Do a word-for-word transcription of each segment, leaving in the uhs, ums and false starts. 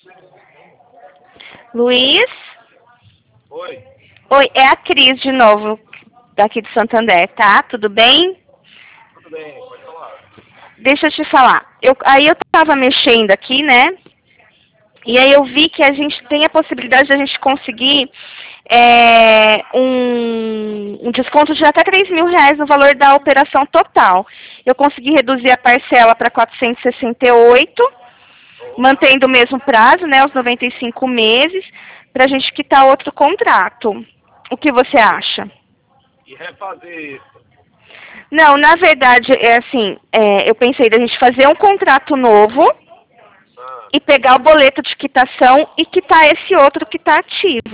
Luiz? Oi. Oi, é a Cris de novo, daqui de Santander, tá? Tudo bem? Tudo bem, pode falar. Deixa eu te falar. Eu, aí eu tava mexendo aqui, né? E aí eu vi que a gente tem a possibilidade de a gente conseguir é, um, um desconto de até três mil reais no valor da operação total. Eu consegui reduzir a parcela para quatrocentos e sessenta e oito, mantendo o mesmo prazo, né, os noventa e cinco meses, para a gente quitar outro contrato. O que você acha? E refazer isso. Não, na verdade, é assim, é, eu pensei da gente fazer um contrato novo Ah, e pegar o boleto de quitação e quitar esse outro que está ativo.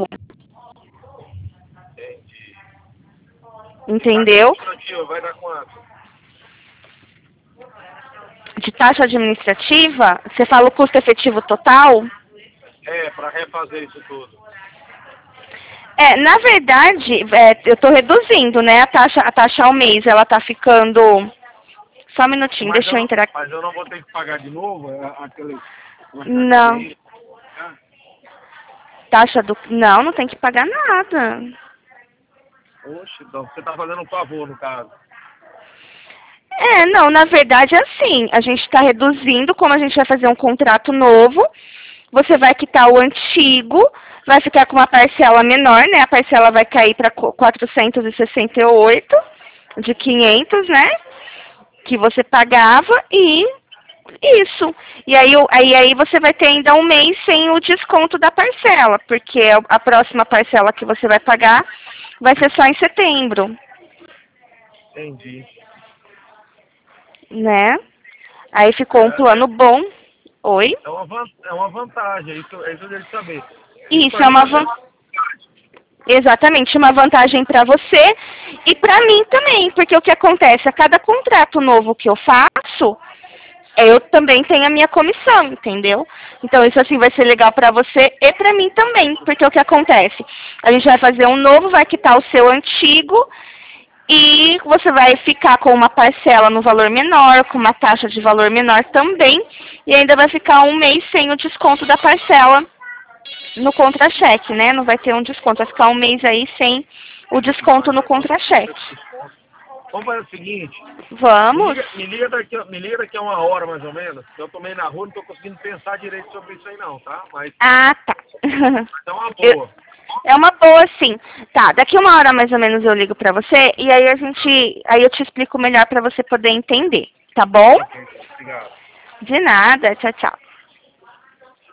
entendi. E taxa Entendeu? administrativa vai dar quanto? De taxa administrativa, você fala o custo efetivo total? É, para refazer isso tudo. É, na verdade, é, eu estou reduzindo, né, a taxa, a taxa ao mês, ela está ficando... Só um minutinho, Mas eu, deixa eu não, entrar aqui. mas eu não vou ter que pagar de novo é, aquele... Não, aquele ah, taxa do... Não, não tem que pagar nada. Oxe, então você tá fazendo um favor no caso. É, não, na verdade é assim, a gente está reduzindo, como a gente vai fazer um contrato novo, você vai quitar o antigo, vai ficar com uma parcela menor, né? A parcela vai cair para quatrocentos e sessenta e oito de quinhentos, né? Que você pagava e isso. E aí, o- aí, aí você vai ter ainda um mês sem o desconto da parcela, porque a próxima parcela que você vai pagar vai ser só em setembro, Entendi. né? Aí ficou um É, plano bom. Oi? é, uma, van- é uma vantagem, é isso, é isso que eu queria saber. Isso Isso para é mim uma vai ser van... uma vantagem. exatamente uma vantagem para você e para mim também, porque o que acontece, a cada contrato novo que eu faço, eu também tenho a minha comissão, entendeu? Então isso assim vai ser legal para você e para mim também, porque o que acontece? A gente vai fazer um novo, vai quitar o seu antigo e você vai ficar com uma parcela no valor menor, com uma taxa de valor menor também, e ainda vai ficar um mês sem o desconto da parcela no contra-cheque, né? Não vai ter um desconto, vai ficar um mês aí sem o desconto no Mas não tem contra-cheque. desconto. Vamos fazer o seguinte, me Vamos? liga, me, liga daqui, me liga daqui a uma hora mais ou menos, que eu tomei na rua, não tô conseguindo pensar direito sobre isso aí não, tá? Mas Ah, tá. é uma Eu- boa. é uma boa, sim. Tá, daqui uma hora mais ou menos eu ligo pra você e aí a gente, aí eu te explico melhor pra você poder entender, tá bom? Ok, obrigado. De nada, tchau, tchau.